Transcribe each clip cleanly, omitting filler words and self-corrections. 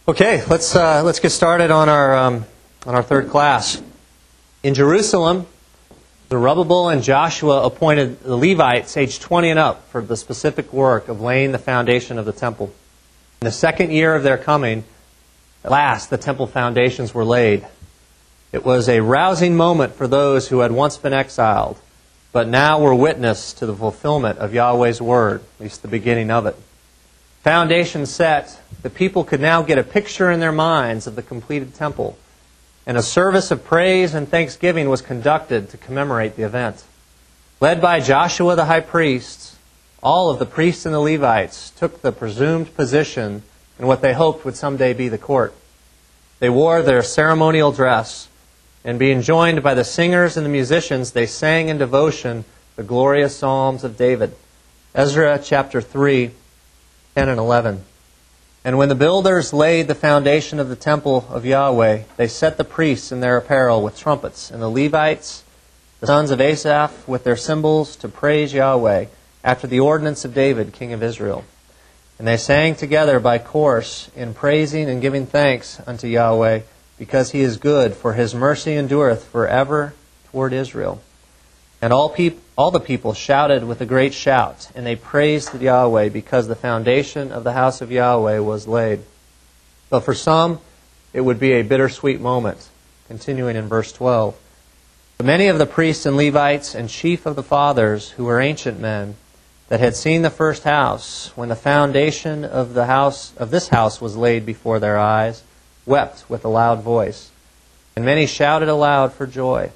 Okay, let's get started on our third class. In Jerusalem, Zerubbabel and Joshua appointed the Levites aged 20 and up for the specific work of laying the foundation of the temple. In the second year of their coming, at last the temple foundations were laid. It was a rousing moment for those who had once been exiled, but now were witness to the fulfillment of Yahweh's word, at least the beginning of it. Foundation set, the people could now get a picture in their minds of the completed temple, and a service of praise and thanksgiving was conducted to commemorate the event. Led by Joshua the high priest, all of the priests and the Levites took the presumed position in what they hoped would someday be the court. They wore their ceremonial dress, and being joined by the singers and the musicians, they sang in devotion the glorious Psalms of David. Ezra chapter 3, 10 and 11. And when the builders laid the foundation of the temple of Yahweh, they set the priests in their apparel with trumpets, and the Levites, the sons of Asaph, with their cymbals, to praise Yahweh, after the ordinance of David, king of Israel. And they sang together by course in praising and giving thanks unto Yahweh, because he is good, for his mercy endureth forever toward Israel. And all the people shouted with a great shout, and they praised Yahweh, because the foundation of the house of Yahweh was laid. But for some, it would be a bittersweet moment. Continuing in verse 12. But many of the priests and Levites and chief of the fathers, who were ancient men, that had seen the first house, when the foundation of this house was laid before their eyes, wept with a loud voice. And many shouted aloud for joy,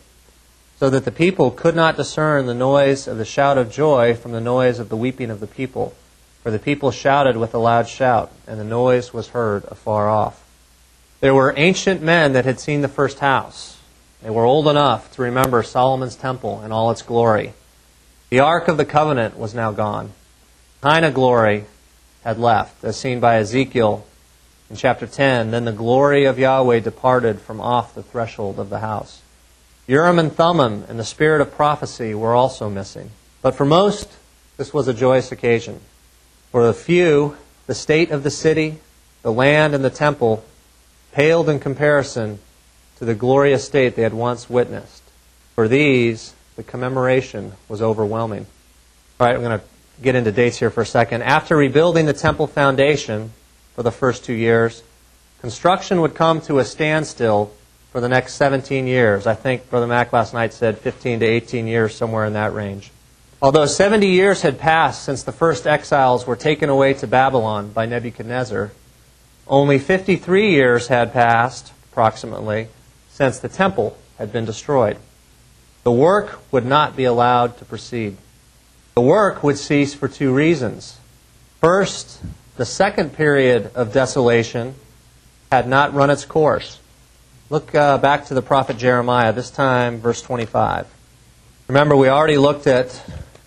so that the people could not discern the noise of the shout of joy from the noise of the weeping of the people. For the people shouted with a loud shout, and the noise was heard afar off. There were ancient men that had seen the first house. They were old enough to remember Solomon's temple and all its glory. The Ark of the Covenant was now gone. Shekinah glory had left, as seen by Ezekiel in chapter 10. Then the glory of Yahweh departed from off the threshold of the house. Urim and Thummim and the spirit of prophecy were also missing. But for most, this was a joyous occasion. For the few, the state of the city, the land, and the temple paled in comparison to the glorious state they had once witnessed. For these, the commemoration was overwhelming. All right, I'm going to get into dates here for a second. After rebuilding the temple foundation for the first 2 years, construction would come to a standstill for the next 17 years. I think Brother Mack last night said 15 to 18 years, somewhere in that range. Although 70 years had passed since the first exiles were taken away to Babylon by Nebuchadnezzar, only 53 years had passed, approximately, since the temple had been destroyed. The work would not be allowed to proceed. The work would cease for two reasons. First, the second period of desolation had not run its course. Look back to the prophet Jeremiah, this time verse 25. Remember, we already looked at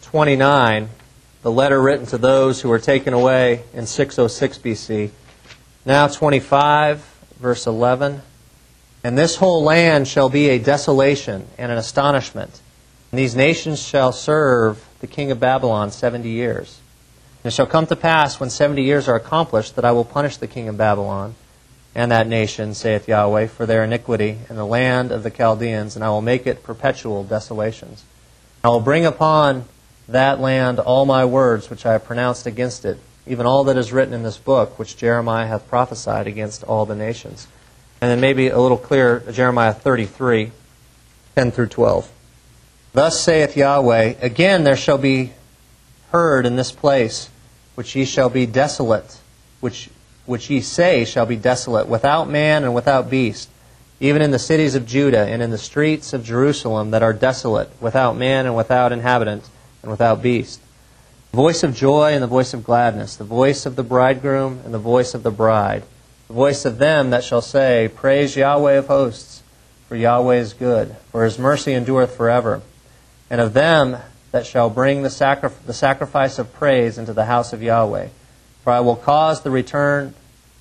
29, the letter written to those who were taken away in 606 BC. Now 25, verse 11. And this whole land shall be a desolation and an astonishment. And these nations shall serve the king of Babylon 70 years. And it shall come to pass, when 70 years are accomplished, that I will punish the king of Babylon and that nation, saith Yahweh, for their iniquity in the land of the Chaldeans, and I will make it perpetual desolations. I will bring upon that land all my words which I have pronounced against it, even all that is written in this book, which Jeremiah hath prophesied against all the nations. And then maybe a little clearer, Jeremiah 33, 10 through 12. Thus saith Yahweh, again there shall be heard in this place, which ye shall be desolate, which ye say shall be desolate, without man and without beast, even in the cities of Judah and in the streets of Jerusalem that are desolate, without man and without inhabitant and without beast. The voice of joy and the voice of gladness, the voice of the bridegroom and the voice of the bride, the voice of them that shall say, Praise Yahweh of hosts, for Yahweh is good, for his mercy endureth forever. And of them that shall bring the sacrifice of praise into the house of Yahweh. For I will cause to return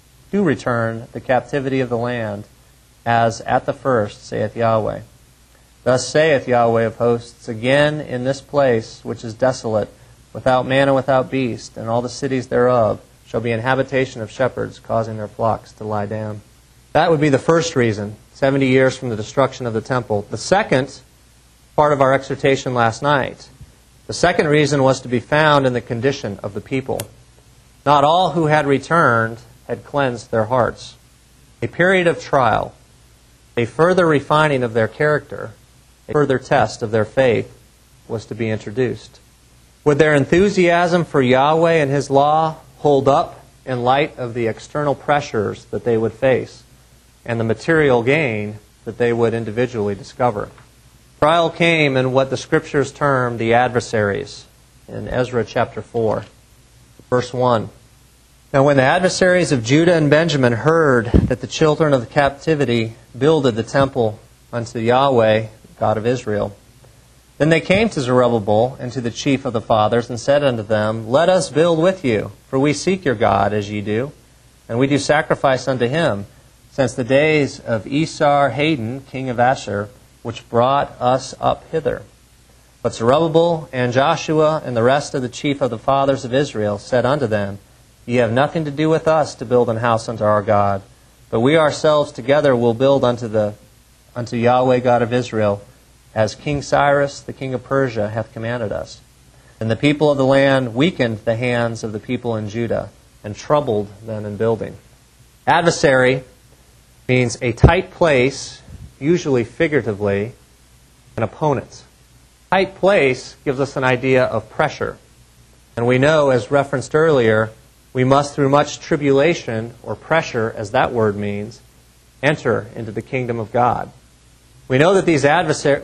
the captivity of the land, as at the first, saith Yahweh. Thus saith Yahweh of hosts, again in this place which is desolate, without man and without beast, and all the cities thereof shall be an habitation of shepherds, causing their flocks to lie down. That would be the first reason, 70 years from the destruction of the temple. The second, part of our exhortation last night, the second reason was to be found in the condition of the people. Not all who had returned had cleansed their hearts. A period of trial, a further refining of their character, a further test of their faith was to be introduced. Would their enthusiasm for Yahweh and His law hold up in light of the external pressures that they would face and the material gain that they would individually discover? Trial came in what the Scriptures term the adversaries in Ezra chapter 4, verse 1. Now when the adversaries of Judah and Benjamin heard that the children of the captivity builded the temple unto Yahweh, God of Israel, then they came to Zerubbabel and to the chief of the fathers, and said unto them, Let us build with you, for we seek your God as ye do, and we do sacrifice unto Him, since the days of Esar-Haddon, king of Ashur, which brought us up hither. But Zerubbabel and Joshua and the rest of the chief of the fathers of Israel said unto them, Ye have nothing to do with us to build an house unto our God, but we ourselves together will build unto Yahweh God of Israel, as King Cyrus, the king of Persia, hath commanded us. And the people of the land weakened the hands of the people in Judah, and troubled them in building. Adversary means a tight place, usually figuratively, an opponent. Tight place gives us an idea of pressure. And we know, as referenced earlier, we must, through much tribulation, or pressure, as that word means, enter into the kingdom of God. We know these adversaries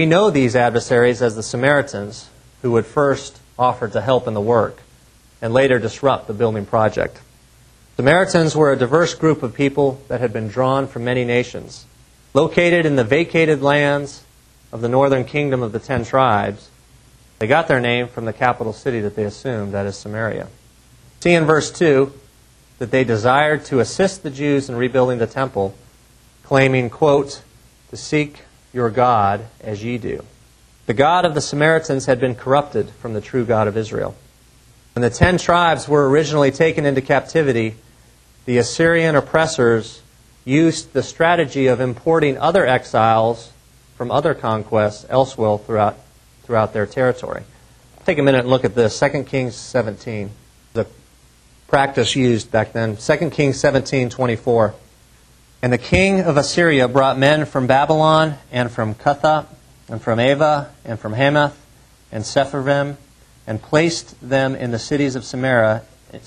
as the Samaritans, who would first offer to help in the work and later disrupt the building project. Samaritans were a diverse group of people that had been drawn from many nations. Located in the vacated lands of the northern kingdom of the 10 tribes, they got their name from the capital city that they assumed, that is Samaria. See in verse 2 that they desired to assist the Jews in rebuilding the temple, claiming, quote, to seek your God as ye do. The God of the Samaritans had been corrupted from the true God of Israel. When the 10 tribes were originally taken into captivity, the Assyrian oppressors used the strategy of importing other exiles from other conquests elsewhere throughout their territory. Take a minute and look at this. 2 Kings 17. The practice used back then. 2 Kings 17:24. And the king of Assyria brought men from Babylon, and from Cutha, and from Ava, and from Hamath, and Sepharvaim, and placed them in the cities of Samaria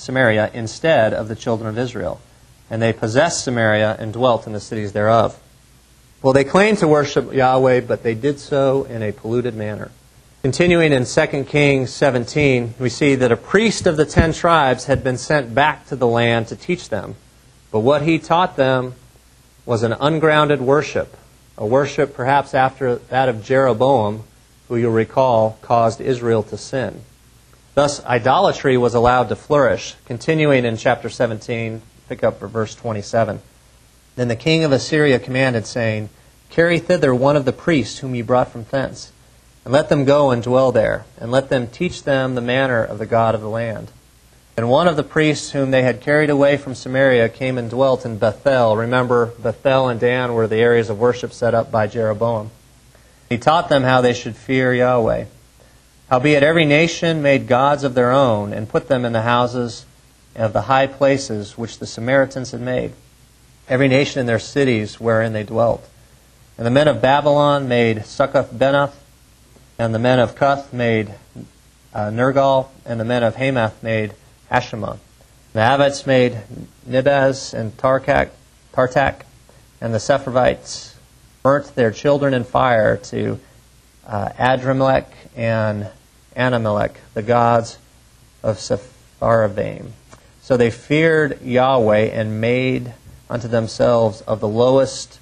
instead of the children of Israel. And they possessed Samaria and dwelt in the cities thereof. Well, they claimed to worship Yahweh, but they did so in a polluted manner. Continuing in 2 Kings 17, we see that a priest of the 10 tribes had been sent back to the land to teach them. But what he taught them was an ungrounded worship, a worship perhaps after that of Jeroboam, who you'll recall caused Israel to sin. Thus, idolatry was allowed to flourish. Continuing in chapter 17, pick up for verse 27. Then the king of Assyria commanded, saying, Carry thither one of the priests whom ye brought from thence, and let them go and dwell there, and let them teach them the manner of the God of the land. And one of the priests whom they had carried away from Samaria came and dwelt in Bethel. Remember, Bethel and Dan were the areas of worship set up by Jeroboam. He taught them how they should fear Yahweh. Howbeit every nation made gods of their own, and put them in the houses of the high places which the Samaritans had made, every nation in their cities wherein they dwelt. And the men of Babylon made Succoth-Benoth, and the men of Cuth made Nergal, and the men of Hamath made Ashima. The Avites made Nibaz and Tartak, and the Sepharvites burnt their children in fire to Adramelech and Anamelech, the gods of Sepharvaim. So they feared Yahweh and made unto themselves of the lowest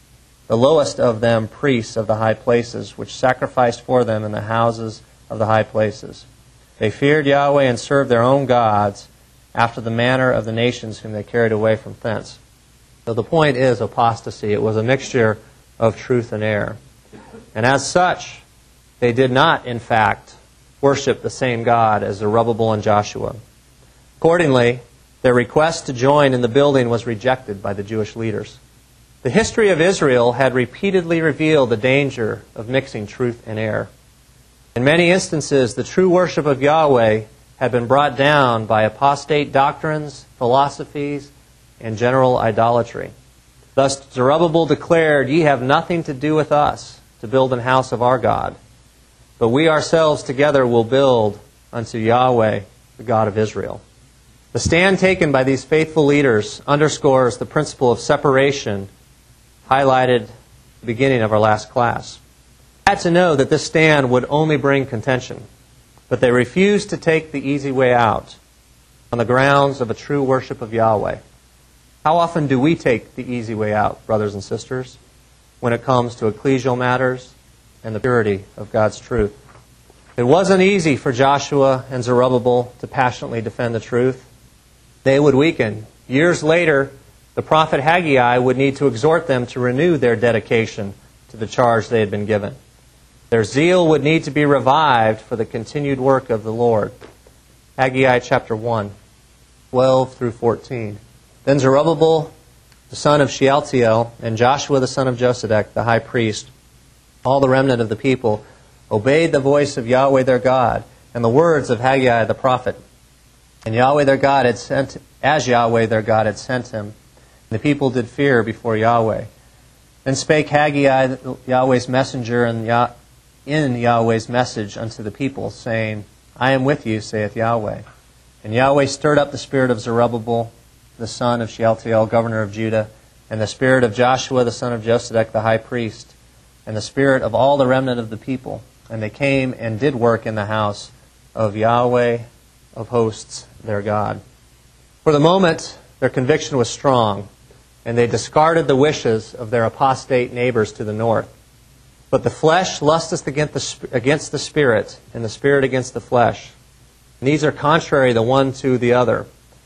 of them priests of the high places, which sacrificed for them in the houses of the high places. They feared Yahweh and served their own gods after the manner of the nations whom they carried away from thence. So the point is apostasy. It was a mixture of truth and error. And as such, they did not, in fact, worship the same God as Zerubbabel and Joshua. Accordingly, Their request to join in the building was rejected by the Jewish leaders. The history of Israel had repeatedly revealed the danger of mixing truth and error. In many instances, the true worship of Yahweh had been brought down by apostate doctrines, philosophies, and general idolatry. Thus Zerubbabel declared, "Ye have nothing to do with us to build an house of our God, but we ourselves together will build unto Yahweh, the God of Israel." The stand taken by these faithful leaders underscores the principle of separation highlighted at the beginning of our last class. I had to know that this stand would only bring contention, but they refused to take the easy way out on the grounds of a true worship of Yahweh. How often do we take the easy way out, brothers and sisters, when it comes to ecclesial matters and the purity of God's truth? It wasn't easy for Joshua and Zerubbabel to passionately defend the truth. They would weaken. Years later, the prophet Haggai would need to exhort them to renew their dedication to the charge they had been given. Their zeal would need to be revived for the continued work of the Lord. Haggai chapter 1, 12 through 14. Then Zerubbabel, the son of Shealtiel, and Joshua, the son of Josedek, the high priest, all the remnant of the people, obeyed the voice of Yahweh their God and the words of Haggai the prophet. And Yahweh their God had sent, as Yahweh their God had sent him. And the people did fear before Yahweh. Then spake Haggai, Yahweh's messenger, in Yahweh's message unto the people, saying, I am with you, saith Yahweh. And Yahweh stirred up the spirit of Zerubbabel, the son of Shealtiel, governor of Judah, and the spirit of Joshua, the son of Josedek, the high priest, and the spirit of all the remnant of the people. And they came and did work in the house of Yahweh of hosts, their God. For the moment, their conviction was strong, and they discarded the wishes of their apostate neighbors to the north. But the flesh lusteth against the Spirit, and the Spirit against the flesh. And these are contrary the one to the other,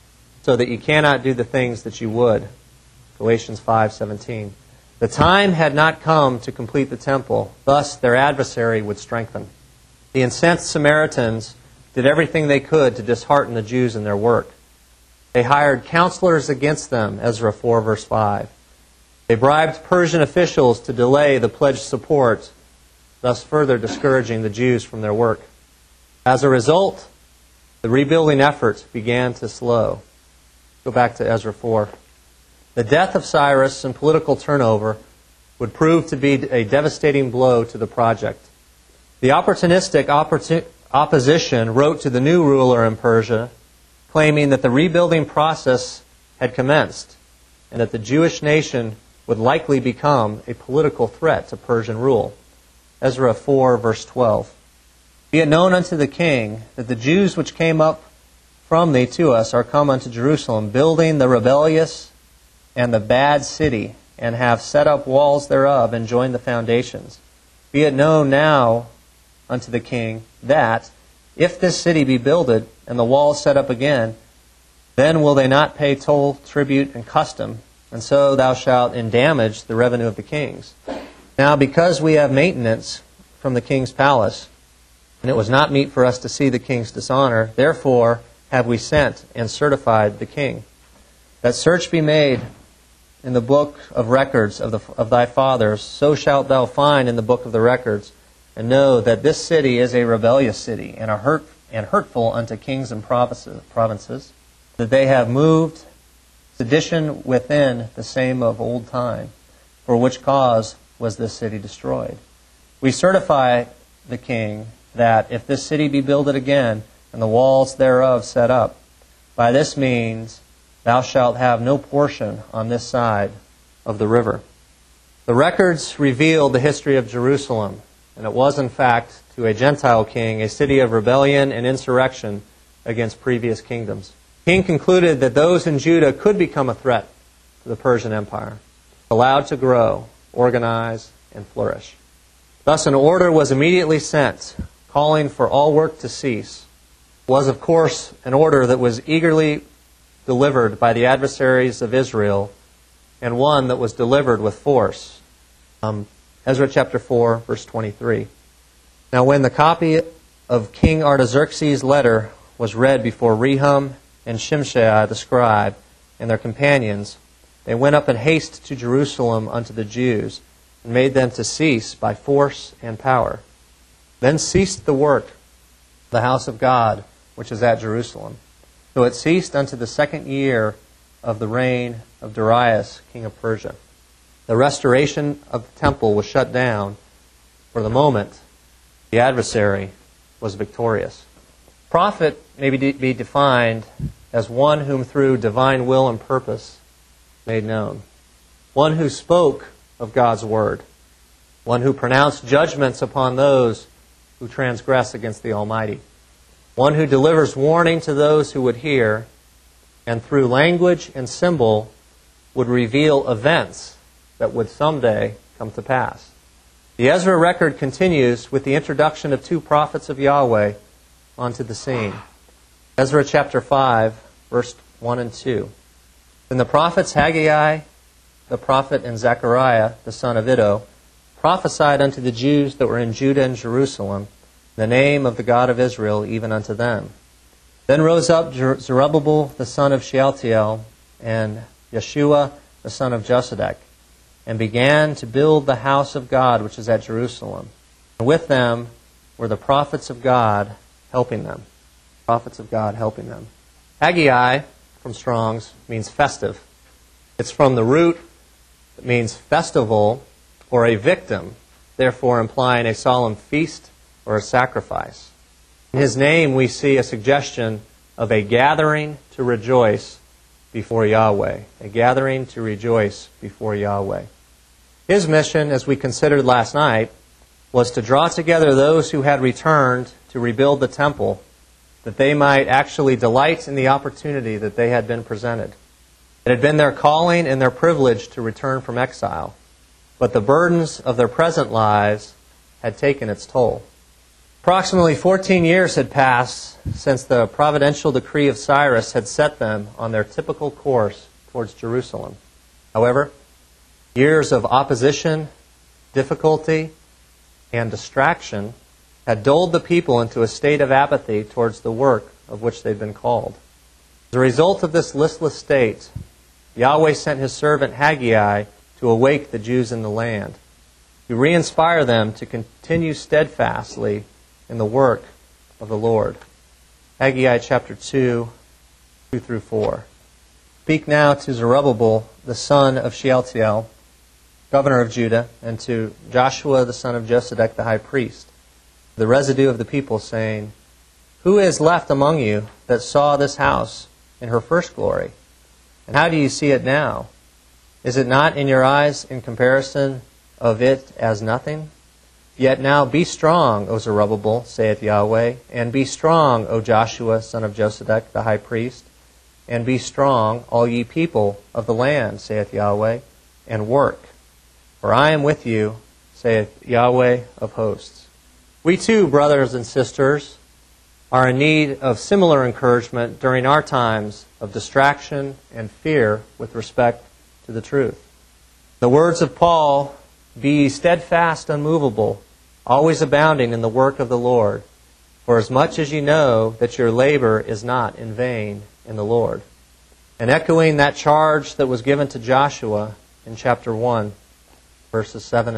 so that you cannot do the things that you would. Galatians 5:17. The time had not come to complete the temple, thus their adversary would strengthen. The incensed Samaritans did everything they could to dishearten the Jews in their work. They hired counselors against them, Ezra 4, verse 5. They bribed Persian officials to delay the pledged support, thus further discouraging the Jews from their work. As a result, the rebuilding effort began to slow. Go back to Ezra 4. The death of Cyrus and political turnover would prove to be a devastating blow to the project. The opportunistic opposition wrote to the new ruler in Persia, claiming that the rebuilding process had commenced and that the Jewish nation would likely become a political threat to Persian rule. Ezra 4, verse 12. Be it known unto the king that the Jews which came up from thee to us are come unto Jerusalem, building the rebellious and the bad city, and have set up walls thereof, and joined the foundations. Be it known now unto the king that, if this city be builded, and the walls set up again, then will they not pay toll, tribute, and custom, and so thou shalt endamage the revenue of the kings. Now, because we have maintenance from the king's palace, and it was not meet for us to see the king's dishonor, therefore have we sent and certified the king, that search be made in the book of records of thy fathers, so shalt thou find in the book of the records, and know that this city is a rebellious city, and hurtful unto kings and provinces, that they have moved sedition within the same of old time, for which cause was this city destroyed. We certify the king that if this city be builded again, and the walls thereof set up, by this means thou shalt have no portion on this side of the river. The records reveal the history of Jerusalem, and it was in fact to a Gentile king a city of rebellion and insurrection against previous kingdoms. The king concluded that those in Judah could become a threat to the Persian Empire, allowed to grow, organize, and flourish. Thus an order was immediately sent, calling for all work to cease. It was, of course, an order that was eagerly delivered by the adversaries of Israel, and one that was delivered with force. Ezra chapter 4, verse 23. Now when the copy of King Artaxerxes' letter was read before Rehum and Shimshai the scribe, and their companions, they went up in haste to Jerusalem unto the Jews, and made them to cease by force and power. Then ceased the work of the house of God, which is at Jerusalem. So it ceased unto the 2nd year of the reign of Darius, king of Persia. The restoration of the temple was shut down. For the moment, the adversary was victorious. Prophet may be defined as one whom through divine will and purpose made known. One who spoke of God's word. One who pronounced judgments upon those who transgress against the Almighty. One who delivers warning to those who would hear, and through language and symbol would reveal events that would someday come to pass. The Ezra record continues with the introduction of 2 prophets of Yahweh onto the scene. Ezra chapter 5, verse 1 and 2. Then the prophets Haggai, the prophet, and Zechariah, the son of Iddo, prophesied unto the Jews that were in Judah and Jerusalem, the name of the God of Israel, even unto them. Then rose up Zerubbabel, the son of Shealtiel, and Yeshua, the son of Josedek, and began to build the house of God, which is at Jerusalem. And with them were the prophets of God helping them. Prophets of God helping them. Haggai, from Strong's, means festive. It's from the root that means festival or a victim, therefore implying a solemn feast or a sacrifice. In his name we see a suggestion of a gathering to rejoice before Yahweh. A gathering to rejoice before Yahweh. His mission, as we considered last night, was to draw together those who had returned to rebuild the temple, that they might actually delight in the opportunity that they had been presented. It had been their calling and their privilege to return from exile, but the burdens of their present lives had taken its toll. Approximately 14 years had passed since the providential decree of Cyrus had set them on their typical course towards Jerusalem. However, years of opposition, difficulty, and distraction had dulled the people into a state of apathy towards the work of which they'd been called. As a result of this listless state, Yahweh sent his servant Haggai to awake the Jews in the land, to re-inspire them to continue steadfastly in the work of the Lord. Haggai chapter 2, 2 through 4. Speak now to Zerubbabel, the son of Shealtiel, governor of Judah, and to Joshua, the son of Josedek, the high priest, the residue of the people, saying, Who is left among you that saw this house in her first glory? And how do you see it now? Is it not in your eyes in comparison of it as nothing? Yet now be strong, O Zerubbabel, saith Yahweh, and be strong, O Joshua, son of Josedek, the high priest, and be strong, all ye people of the land, saith Yahweh, and work. For I am with you, saith Yahweh of hosts. We too, brothers and sisters, are in need of similar encouragement during our times of distraction and fear with respect to the truth. The words of Paul, Be ye steadfast, unmovable, always abounding in the work of the Lord, for as much as ye know that your labor is not in vain in the Lord. And echoing that charge that was given to Joshua in chapter 1, verses 7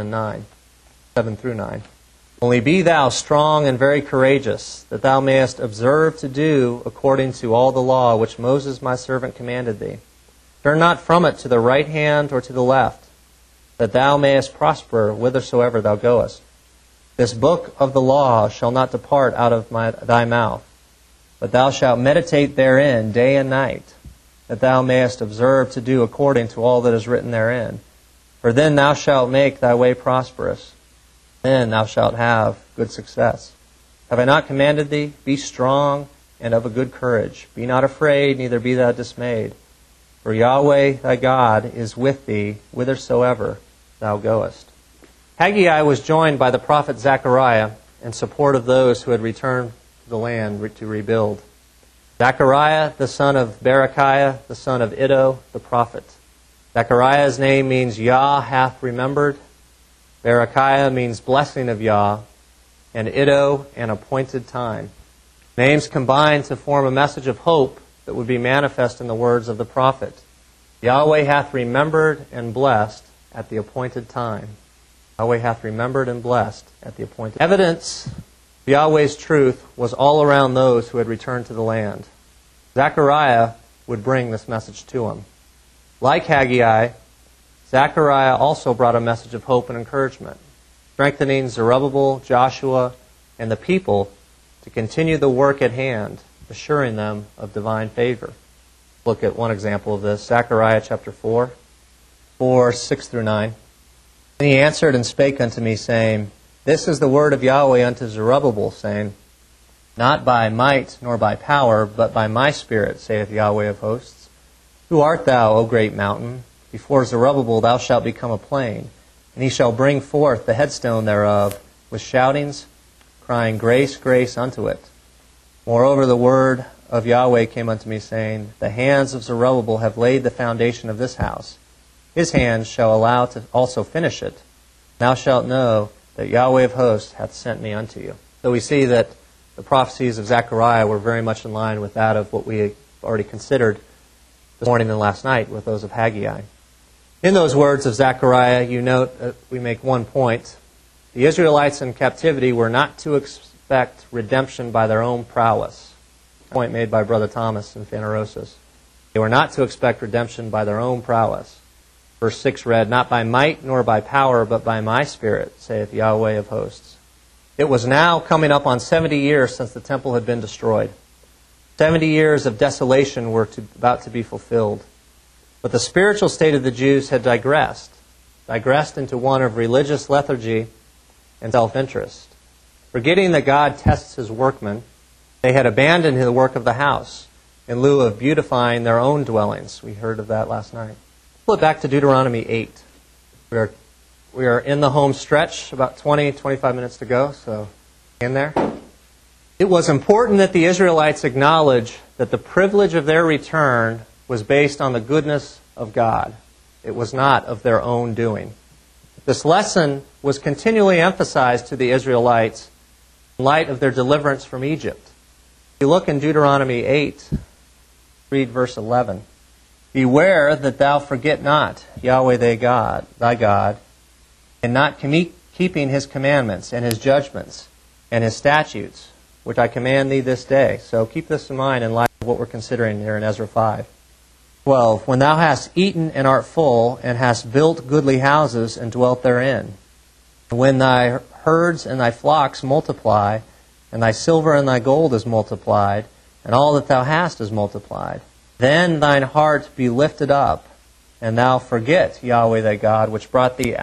through 9. Only be thou strong and very courageous, that thou mayest observe to do according to all the law which Moses my servant commanded thee. Turn not from it to the right hand or to the left, that thou mayest prosper whithersoever thou goest. This book of the law shall not depart out of thy mouth, but thou shalt meditate therein day and night, that thou mayest observe to do according to all that is written therein. For then thou shalt make thy way prosperous. Then thou shalt have good success. Have I not commanded thee? Be strong and of a good courage. Be not afraid, neither be thou dismayed. For Yahweh thy God is with thee whithersoever thou goest. Haggai was joined by the prophet Zechariah in support of those who had returned to the land to rebuild. Zechariah, the son of Berechiah, the son of Iddo, the prophet. Zechariah's name means Yah hath remembered. Berechiah means blessing of Yah, and Iddo, an appointed time. Names combine to form a message of hope that would be manifest in the words of the prophet. Yahweh hath remembered and blessed at the appointed time. Yahweh hath remembered and blessed at the appointed time. Evidence of Yahweh's truth was all around those who had returned to the land. Zechariah would bring this message to them. Like Haggai, Zechariah also brought a message of hope and encouragement, strengthening Zerubbabel, Joshua, and the people to continue the work at hand, assuring them of divine favor. Look at one example of this, Zechariah chapter 4, 6 through 9. And he answered and spake unto me, saying, This is the word of Yahweh unto Zerubbabel, saying, Not by might nor by power, but by my Spirit, saith Yahweh of hosts. Who art thou, O great mountain? Before Zerubbabel thou shalt become a plain, and he shall bring forth the headstone thereof with shoutings, crying, Grace, grace unto it. Moreover, the word of Yahweh came unto me, saying, The hands of Zerubbabel have laid the foundation of this house. His hands shall allow to also finish it. Thou shalt know that Yahweh of hosts hath sent me unto you. So we see that the prophecies of Zechariah were very much in line with that of what we already considered this morning and last night with those of Haggai. In those words of Zechariah, you note that we make one point. The Israelites in captivity were not to expect redemption by their own prowess. A point made by Brother Thomas in Phanerosis. They were not to expect redemption by their own prowess. Verse 6 read, Not by might nor by power, but by my Spirit, saith Yahweh of hosts. It was now coming up on 70 years since the temple had been destroyed. 70 years of desolation were about to be fulfilled. But the spiritual state of the Jews had digressed into one of religious lethargy and self-interest. Forgetting that God tests His workmen, they had abandoned the work of the house in lieu of beautifying their own dwellings. We heard of that last night. Flip back to Deuteronomy 8. We are in the home stretch, about 25 minutes to go, so in there. It was important that the Israelites acknowledge that the privilege of their return was based on the goodness of God. It was not of their own doing. This lesson was continually emphasized to the Israelites in light of their deliverance from Egypt. If you look in Deuteronomy 8, read verse 11. Beware that thou forget not Yahweh thy God, and not keeping His commandments and His judgments and His statutes, which I command thee this day. So keep this in mind in light of what we're considering here in Ezra 5. 12. When thou hast eaten and art full, and hast built goodly houses and dwelt therein, and when thy herds and thy flocks multiply, and thy silver and thy gold is multiplied, and all that thou hast is multiplied, then thine heart be lifted up, and thou forget Yahweh thy God, which brought thee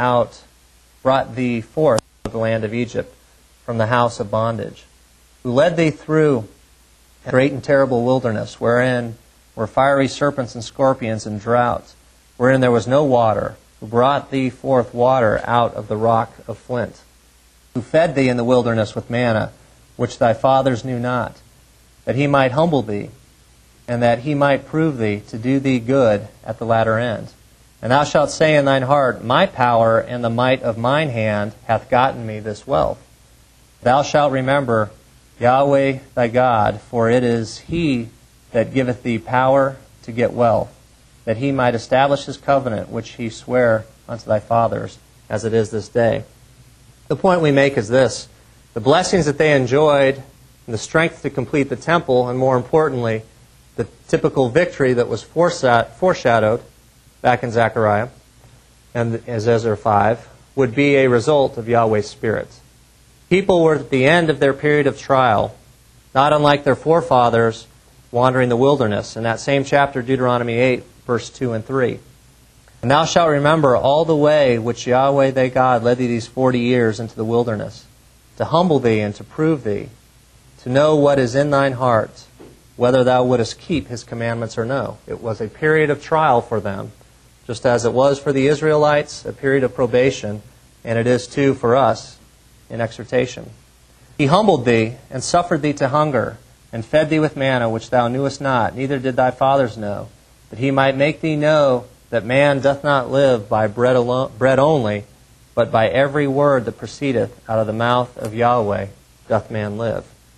forth of the land of Egypt, from the house of bondage, who led thee through a great and terrible wilderness, wherein were fiery serpents and scorpions and droughts, wherein there was no water, who brought thee forth water out of the rock of flint, who fed thee in the wilderness with manna, which thy fathers knew not, that He might humble thee, and that He might prove thee to do thee good at the latter end. And thou shalt say in thine heart, My power and the might of mine hand hath gotten me this wealth. Thou shalt remember Yahweh thy God, for it is He that giveth thee power to get wealth, that He might establish His covenant, which He sware unto thy fathers, as it is this day. The point we make is this. The blessings that they enjoyed, and the strength to complete the temple, and more importantly, the typical victory that was foreshadowed back in Zechariah and as Ezra 5, would be a result of Yahweh's Spirit. People were at the end of their period of trial, not unlike their forefathers wandering the wilderness. In that same chapter, Deuteronomy 8, verse 2 and 3. And thou shalt remember all the way which Yahweh thy God led thee these 40 years into the wilderness, to humble thee and to prove thee, to know what is in thine heart, whether thou wouldest keep His commandments or no. It was a period of trial for them, just as it was for the Israelites, a period of probation, and it is too for us in exhortation. He humbled thee and suffered thee to hunger, and fed thee with manna which thou knewest not, neither did thy fathers know, that He might make thee know that man doth not live by bread only, but by every word that proceedeth out of the mouth of Yahweh doth man live.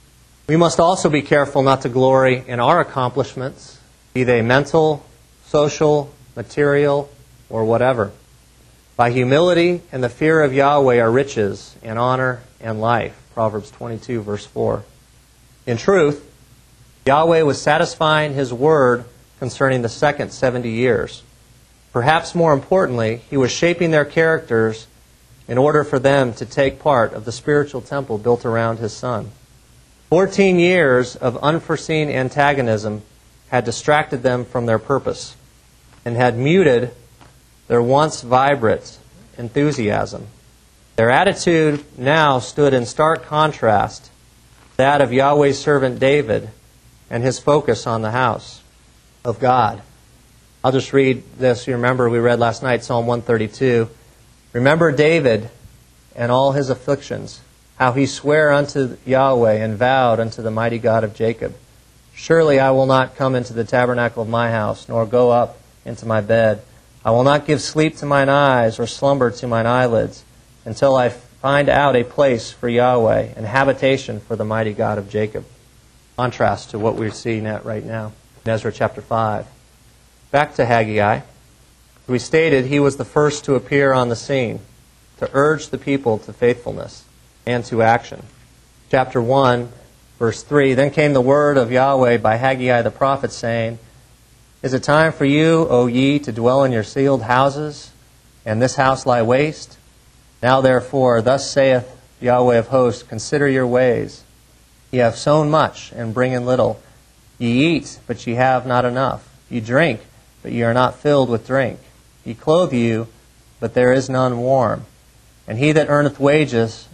We must also be careful not to glory in our accomplishments, be they mental, social, material, or whatever. By humility and the fear of Yahweh are riches and honor and life. Proverbs 22, verse 4. In truth, Yahweh was satisfying His word concerning the second 70 years. Perhaps more importantly, He was shaping their characters in order for them to take part of the spiritual temple built around His Son. 14 years of unforeseen antagonism had distracted them from their purpose and had muted their once vibrant enthusiasm. Their attitude now stood in stark contrast to that of Yahweh's servant David and his focus on the house of God. I'll just read this. You remember we read last night Psalm 132. Remember David and all his afflictions, how he sware unto Yahweh and vowed unto the mighty God of Jacob. Surely I will not come into the tabernacle of my house, nor go up into my bed. I will not give sleep to mine eyes, or slumber to mine eyelids, until I find out a place for Yahweh, and habitation for the mighty God of Jacob. Contrast to what we're seeing at right now in Ezra chapter 5. Back to Haggai. We stated he was the first to appear on the scene, to urge the people to faithfulness and to action. Chapter 1, verse 3, Then came the word of Yahweh by Haggai the prophet, saying, Is it time for you, O ye, to dwell in your sealed houses, and this house lie waste? Now therefore, thus saith Yahweh of hosts, Consider your ways. Ye have sown much, and bring in little. Ye eat, but ye have not enough. Ye drink, but ye are not filled with drink. Ye clothe you, but there is none warm. And he that earneth wages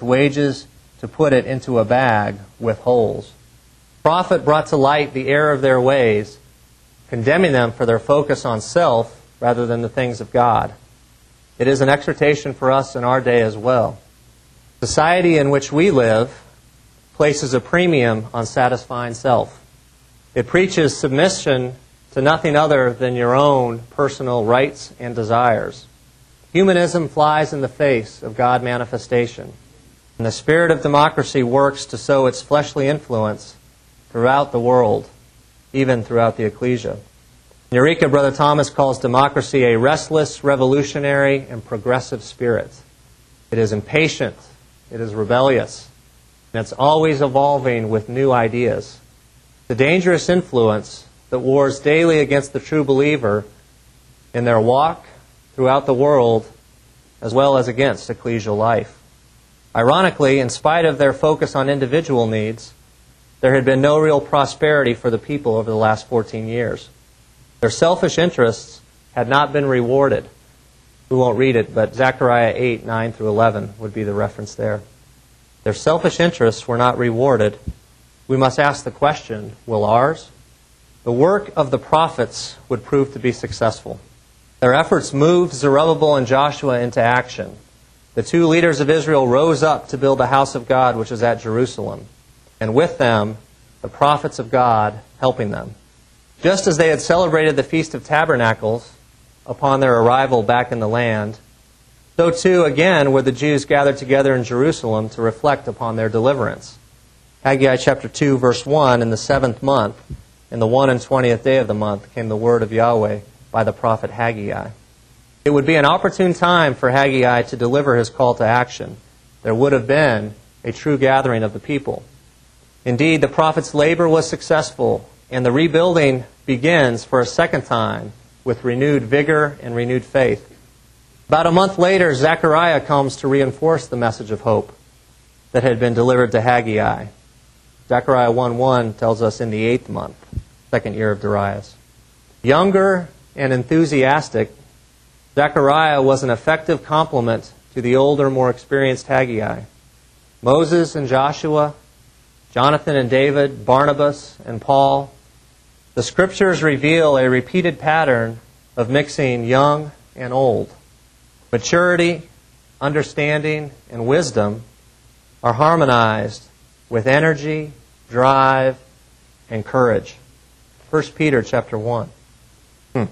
to put it into a bag with holes. The prophet brought to light the error of their ways, condemning them for their focus on self rather than the things of God. It is an exhortation for us in our day as well. Society in which we live places a premium on satisfying self. It preaches submission to nothing other than your own personal rights and desires. Humanism flies in the face of God manifestation, and the spirit of democracy works to sow its fleshly influence throughout the world, even throughout the ecclesia. In Eureka, Brother Thomas calls democracy a restless, revolutionary, and progressive spirit. It is impatient, it is rebellious, and it's always evolving with new ideas. The dangerous influence that wars daily against the true believer in their walk throughout the world, as well as against ecclesial life. Ironically, in spite of their focus on individual needs, there had been no real prosperity for the people over the last 14 years. Their selfish interests had not been rewarded. We won't read it, but Zechariah 8, 9 through 11 would be the reference there. Their selfish interests were not rewarded. We must ask the question, will ours? The work of the prophets would prove to be successful. Their efforts moved Zerubbabel and Joshua into action. The two leaders of Israel rose up to build the house of God, which is at Jerusalem, and with them, the prophets of God helping them. Just as they had celebrated the Feast of Tabernacles upon their arrival back in the land, so too again were the Jews gathered together in Jerusalem to reflect upon their deliverance. Haggai chapter 2, verse 1, In the 7th month, in the 21st day of the month, came the word of Yahweh by the prophet Haggai. It would be an opportune time for Haggai to deliver his call to action. There would have been a true gathering of the people. Indeed, the prophet's labor was successful, and the rebuilding begins for a second time with renewed vigor and renewed faith. About a month later, Zechariah comes to reinforce the message of hope that had been delivered to Haggai. Zechariah 1:1 tells us in the 8th month, 2nd year of Darius. Younger and enthusiastic, Zechariah was an effective complement to the older, more experienced Haggai. Moses and Joshua, Jonathan and David, Barnabas and Paul. The Scriptures reveal a repeated pattern of mixing young and old. Maturity, understanding, and wisdom are harmonized with energy, drive, and courage. 1 Peter chapter 1. 1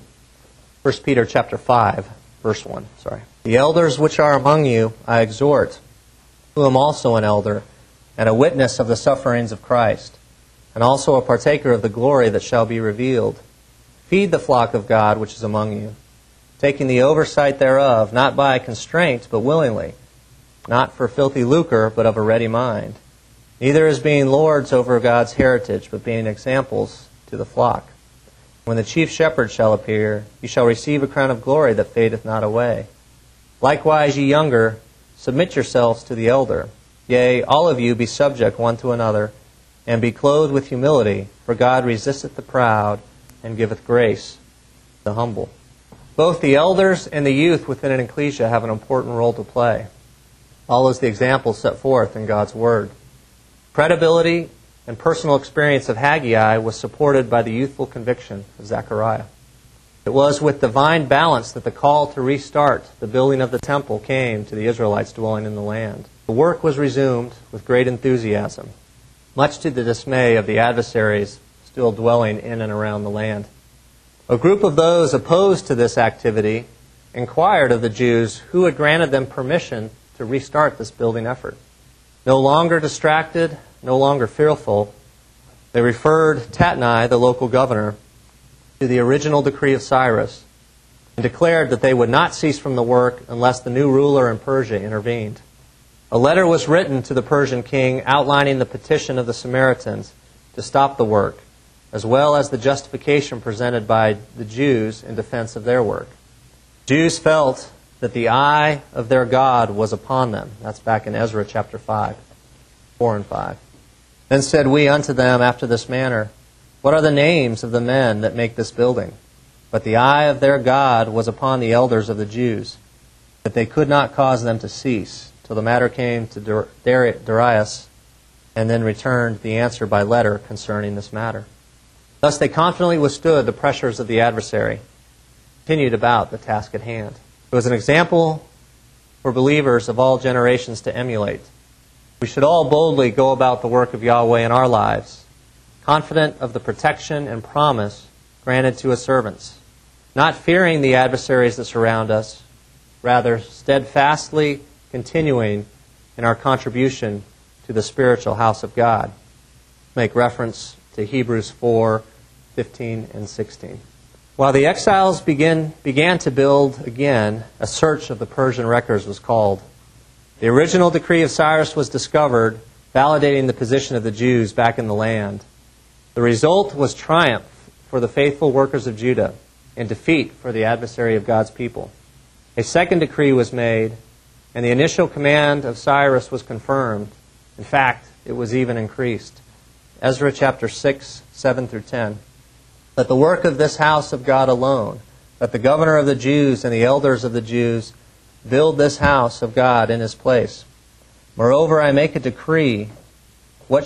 Peter chapter 5, verse 1. The elders which are among you I exhort, who am also an elder, and a witness of the sufferings of Christ, and also a partaker of the glory that shall be revealed. Feed the flock of God which is among you, taking the oversight thereof, not by constraint, but willingly, not for filthy lucre, but of a ready mind, neither as being lords over God's heritage, but being examples to the flock. When the chief shepherd shall appear, ye shall receive a crown of glory that fadeth not away. Likewise, ye younger, submit yourselves to the elder. Yea, all of you be subject one to another, and be clothed with humility, for God resisteth the proud, and giveth grace to the humble. Both the elders and the youth within an ecclesia have an important role to play. Follows the example set forth in God's Word. Credibility and personal experience of Haggai was supported by the youthful conviction of Zechariah. It was with divine balance that the call to restart the building of the temple came to the Israelites dwelling in the land. The work was resumed with great enthusiasm, much to the dismay of the adversaries still dwelling in and around the land. A group of those opposed to this activity inquired of the Jews who had granted them permission to restart this building effort. No longer distracted, no longer fearful, they referred Tatnai, the local governor, to the original decree of Cyrus and declared that they would not cease from the work unless the new ruler in Persia intervened. A letter was written to the Persian king outlining the petition of the Samaritans to stop the work, as well as the justification presented by the Jews in defense of their work. Jews felt that the eye of their God was upon them. That's back in Ezra chapter 5, 4 and 5. Then said we unto them after this manner, what are the names of the men that make this building? But the eye of their God was upon the elders of the Jews, that they could not cause them to cease, till the matter came to Darius, and then returned the answer by letter concerning this matter. Thus they confidently withstood the pressures of the adversary, continued about the task at hand. It was an example for believers of all generations to emulate. We should all boldly go about the work of Yahweh in our lives, confident of the protection and promise granted to His servants, not fearing the adversaries that surround us, rather steadfastly continuing in our contribution to the spiritual house of God. Make reference to Hebrews 4, 15 and 16. While the exiles began to build again, a search of the Persian records was called. The original decree of Cyrus was discovered, validating the position of the Jews back in the land. The result was triumph for the faithful workers of Judah and defeat for the adversary of God's people. A second decree was made, and the initial command of Cyrus was confirmed. In fact, it was even increased. Ezra chapter 6, 7 through 10. Let the work of this house of God alone, let the governor of the Jews and the elders of the Jews build this house of God in His place. Moreover, I make a decree, what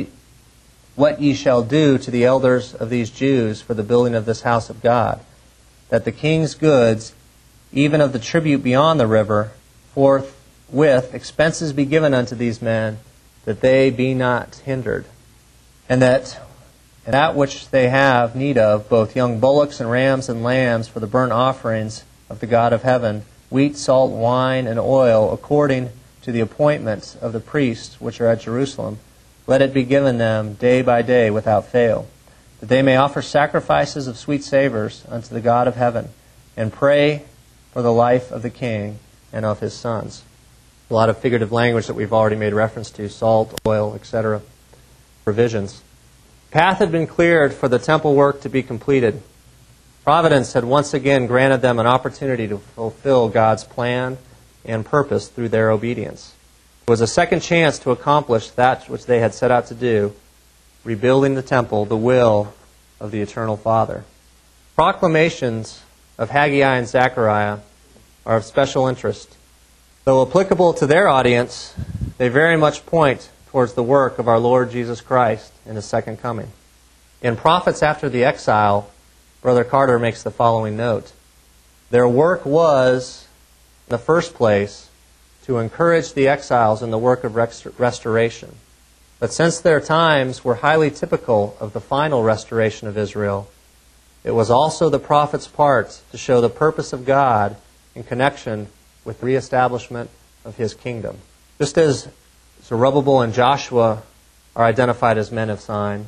ye shall do to the elders of these Jews for the building of this house of God, that the king's goods, even of the tribute beyond the river, forthwith expenses be given unto these men, that they be not hindered, and that which they have need of, both young bullocks and rams and lambs for the burnt offerings of the God of heaven, wheat, salt, wine, and oil, according to the appointments of the priests which are at Jerusalem, let it be given them day by day without fail, that they may offer sacrifices of sweet savors unto the God of heaven, and pray for the life of the king and of his sons. A lot of figurative language that we've already made reference to, salt, oil, etc., provisions. The path had been cleared for the temple work to be completed. Providence had once again granted them an opportunity to fulfill God's plan and purpose through their obedience. It was a second chance to accomplish that which they had set out to do, rebuilding the temple, the will of the Eternal Father. Proclamations of Haggai and Zechariah are of special interest. Though applicable to their audience, they very much point towards the work of our Lord Jesus Christ in His second coming. In Prophets After the Exile, Brother Carter makes the following note. Their work was, in the first place, to encourage the exiles in the work of restoration. But since their times were highly typical of the final restoration of Israel, it was also the prophet's part to show the purpose of God in connection with the reestablishment of His kingdom. Just as Zerubbabel and Joshua are identified as men of sign,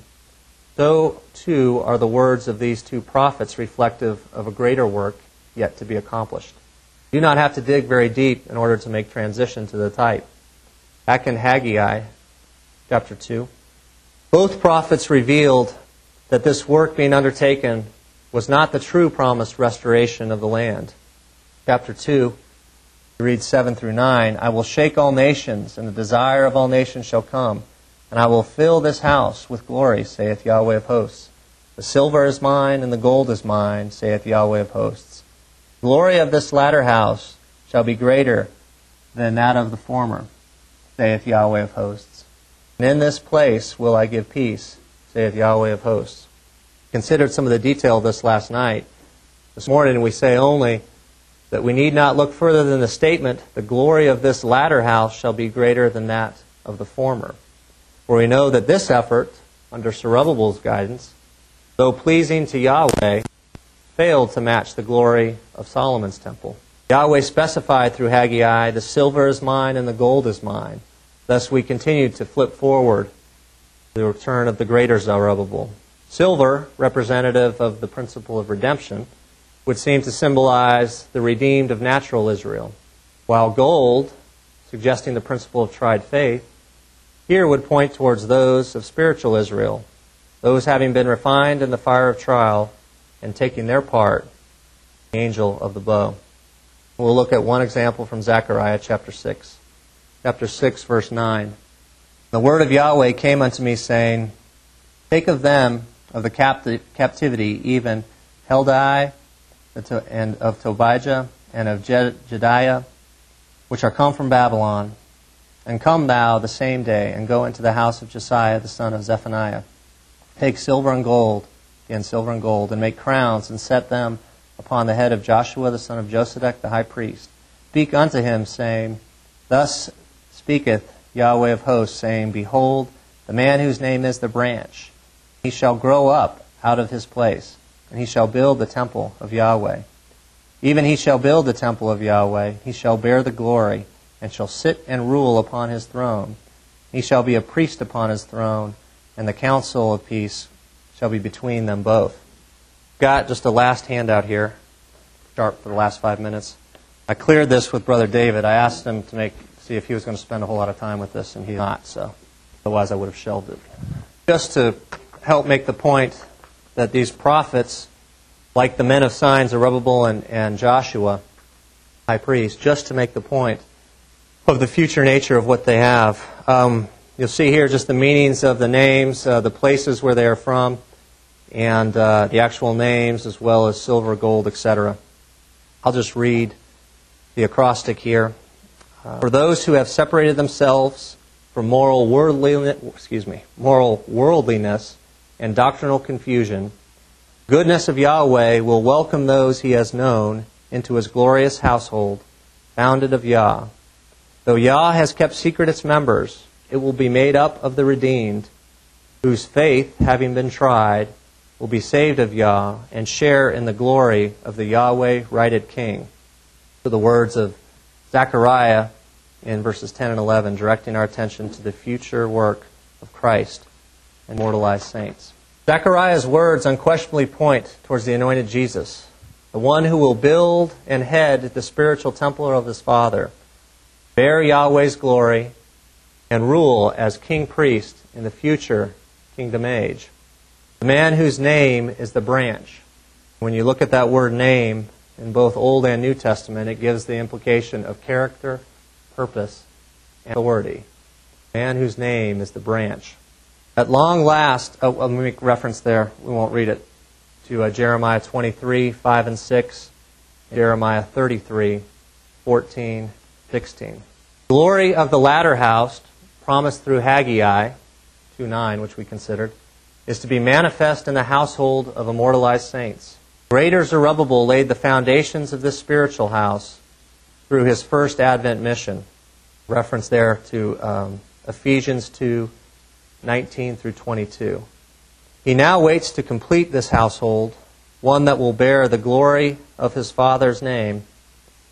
so too are the words of these two prophets reflective of a greater work yet to be accomplished. You do not have to dig very deep in order to make transition to the type. Back in Haggai, chapter 2, both prophets revealed that this work being undertaken was not the true promised restoration of the land. Chapter 2, we read 7 through 9, I will shake all nations, and the desire of all nations shall come, and I will fill this house with glory, saith Yahweh of hosts. The silver is mine, and the gold is mine, saith Yahweh of hosts. The glory of this latter house shall be greater than that of the former, saith Yahweh of hosts. And in this place will I give peace, saith Yahweh of hosts. Considered some of the detail of this last night. This morning we say only that we need not look further than the statement, the glory of this latter house shall be greater than that of the former. For we know that this effort, under Zerubbabel's guidance, though pleasing to Yahweh, failed to match the glory of Solomon's temple. Yahweh specified through Haggai, the silver is mine and the gold is mine. Thus we continued to flip forward the return of the greater Zerubbabel. Silver, representative of the principle of redemption, would seem to symbolize the redeemed of natural Israel, while gold, suggesting the principle of tried faith, here would point towards those of spiritual Israel, those having been refined in the fire of trial and taking their part, the angel of the bow. We'll look at one example from Zechariah chapter 6. Chapter 6, verse 9. The word of Yahweh came unto me, saying, Take of them of the captivity, even Heldai, and of Tobijah, and of Jediah, which are come from Babylon, and come thou the same day, and go into the house of Josiah the son of Zephaniah. Take silver and gold, and make crowns, and set them upon the head of Joshua the son of Josedech the high priest. Speak unto him, saying, Thus speaketh Yahweh of hosts, saying, Behold, the man whose name is the branch, he shall grow up out of his place, and he shall build the temple of Yahweh. Even he shall build the temple of Yahweh, he shall bear the glory, and shall sit and rule upon his throne. He shall be a priest upon his throne, and the counsel of peace shall be between them both. Got just a last handout here, sharp for the last 5 minutes. I cleared this with Brother David. I asked him to see if he was going to spend a whole lot of time with this, and he's not, so otherwise I would have shelved it. Just to help make the point that these prophets, like the men of signs, Zerubbabel and Joshua, high priest, just to make the point of the future nature of what they have. You'll see here just the meanings of the names, the places where they are from, and the actual names, as well as silver, gold, etc. I'll just read the acrostic here. For those who have separated themselves from moral worldliness and doctrinal confusion, goodness of Yahweh will welcome those he has known into his glorious household, founded of Yah. Though Yah has kept secret its members, it will be made up of the redeemed, whose faith, having been tried, will be saved of Yah and share in the glory of the Yahweh righted King. So the words of Zechariah in verses 10 and 11, directing our attention to the future work of Christ and immortalized saints. Zechariah's words unquestionably point towards the anointed Jesus, the one who will build and head the spiritual temple of his Father, bear Yahweh's glory, and rule as king-priest in the future kingdom age. The man whose name is the branch. When you look at that word name in both Old and New Testament, it gives the implication of character, purpose, and authority. The man whose name is the branch. At long last, let me make reference there, we won't read it, to Jeremiah 23, 5 and 6, Jeremiah 33, 14, 16. Glory of the latter house, promised through Haggai 2:9, which we considered, is to be manifest in the household of immortalized saints. Greater Zerubbabel laid the foundations of this spiritual house through his first Advent mission. Reference there to Ephesians 2:19 through 22. He now waits to complete this household, one that will bear the glory of his Father's name,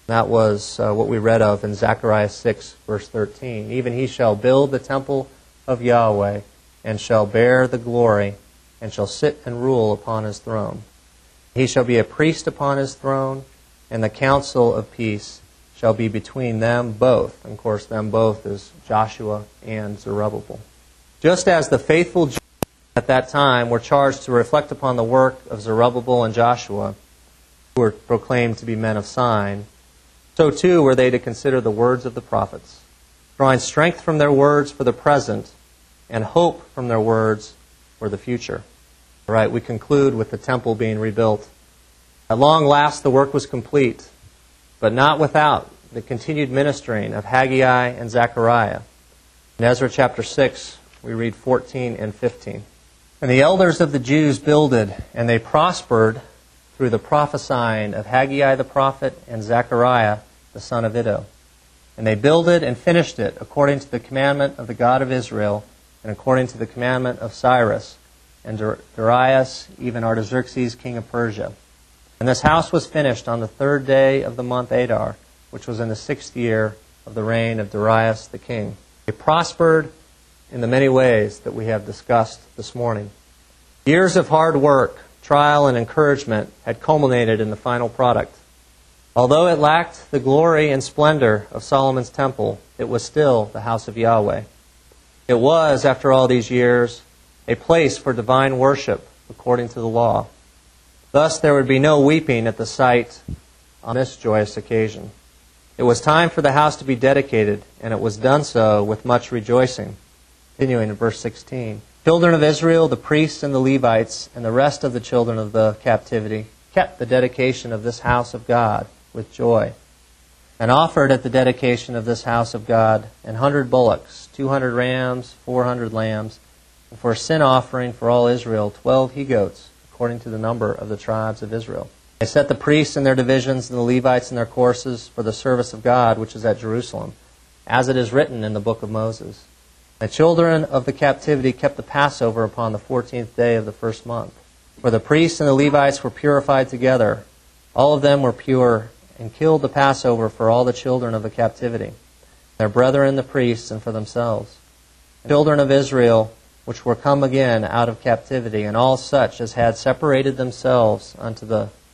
That was what we read of in Zechariah 6, verse 13. Even he shall build the temple of Yahweh, and shall bear the glory, and shall sit and rule upon his throne. He shall be a priest upon his throne, and the council of peace shall be between them both. And of course, them both is Joshua and Zerubbabel. Just as the faithful Jews at that time were charged to reflect upon the work of Zerubbabel and Joshua, who were proclaimed to be men of sign, so too were they to consider the words of the prophets, drawing strength from their words for the present and hope from their words for the future. All right, we conclude with the temple being rebuilt. At long last the work was complete, but not without the continued ministering of Haggai and Zechariah. In Ezra chapter 6, we read 14 and 15. And the elders of the Jews builded, and they prospered through the prophesying of Haggai the prophet and Zechariah the son of Iddo. And they builded and finished it according to the commandment of the God of Israel and according to the commandment of Cyrus and Darius, even Artaxerxes, king of Persia. And this house was finished on the 3rd day of the month Adar, which was in the 6th year of the reign of Darius the king. They prospered in the many ways that we have discussed this morning. Years of hard work, trial, and encouragement had culminated in the final product. Although it lacked the glory and splendor of Solomon's temple, it was still the house of Yahweh. It was, after all these years, a place for divine worship according to the law. Thus there would be no weeping at the sight on this joyous occasion. It was time for the house to be dedicated, and it was done so with much rejoicing. Continuing in verse 16. Children of Israel, the priests and the Levites, and the rest of the children of the captivity, kept the dedication of this house of God with joy, and offered at the dedication of this house of God 100 bullocks, 200 rams, 400 lambs, and for a sin offering for all Israel 12 he-goats, according to the number of the tribes of Israel. They set the priests in their divisions and the Levites in their courses for the service of God, which is at Jerusalem, as it is written in the book of Moses. The children of the captivity kept the Passover upon the 14th day of the first month. For the priests and the Levites were purified together. All of them were pure, and killed the Passover for all the children of the captivity, their brethren the priests, and for themselves. The children of Israel, which were come again out of captivity, and all such as had separated themselves unto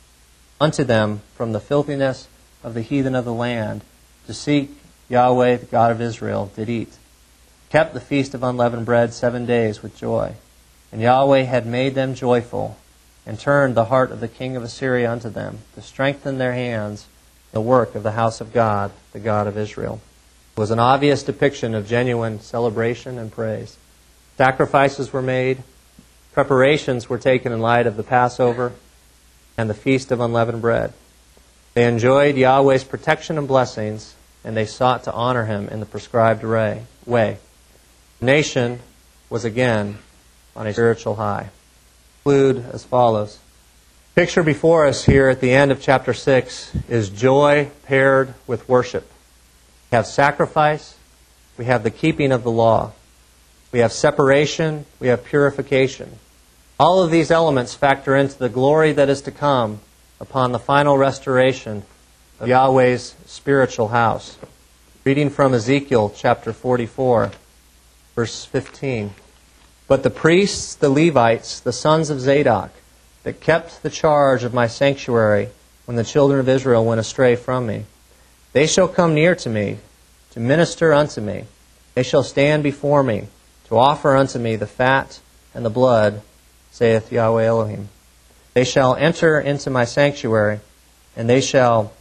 them from the filthiness of the heathen of the land, to seek Yahweh, the God of Israel, did eat, kept the feast of unleavened bread 7 days with joy. And Yahweh had made them joyful, and turned the heart of the king of Assyria unto them, to strengthen their hands the work of the house of God, the God of Israel. It was an obvious depiction of genuine celebration and praise. Sacrifices were made, preparations were taken in light of the Passover and the feast of unleavened bread. They enjoyed Yahweh's protection and blessings, and they sought to honor him in the prescribed way. The nation was again on a spiritual high. Conclude as follows. Picture before us here at the end of chapter 6 is joy paired with worship. We have sacrifice, we have the keeping of the law, we have separation, we have purification. All of these elements factor into the glory that is to come upon the final restoration of Yahweh's spiritual house. Reading from Ezekiel chapter 44, verse 15. But the priests, the Levites, the sons of Zadok, that kept the charge of my sanctuary when the children of Israel went astray from me, they shall come near to me, to minister unto me. They shall stand before me, to offer unto me the fat and the blood, saith Yahweh Elohim. They shall enter into my sanctuary, and they shall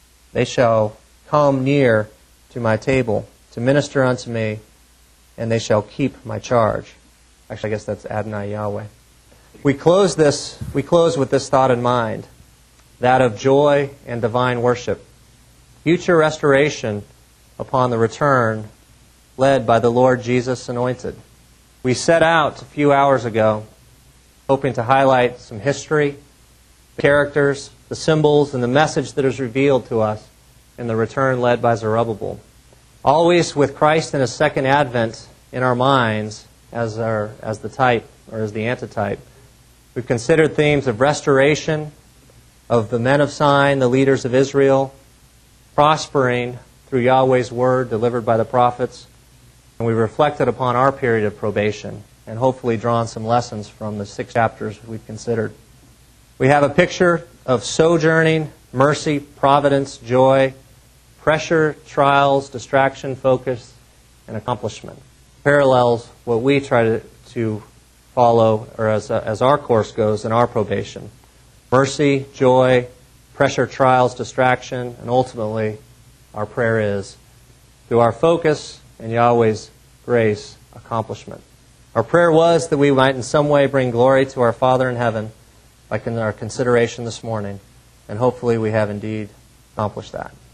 come near to my table, to minister unto me, and they shall keep my charge. Actually, I guess that's Adonai Yahweh. We close with this thought in mind, that of joy and divine worship. Future restoration upon the return led by the Lord Jesus Anointed. We set out a few hours ago hoping to highlight some history, the characters, the symbols, and the message that is revealed to us in the return led by Zerubbabel. Always with Christ in His second advent in our minds as the type or as the antitype. We've considered themes of restoration, of the men of sign, the leaders of Israel, prospering through Yahweh's word delivered by the prophets, and we reflected upon our period of probation and hopefully drawn some lessons from the 6 chapters we've considered. We have a picture of sojourning, mercy, providence, joy, pressure, trials, distraction, focus, and accomplishment. Parallels what we try to follow, or as our course goes in our probation. Mercy, joy, pressure, trials, distraction, and ultimately our prayer is, through our focus and Yahweh's grace, accomplishment. Our prayer was that we might in some way bring glory to our Father in heaven, like in our consideration this morning, and hopefully we have indeed accomplished that.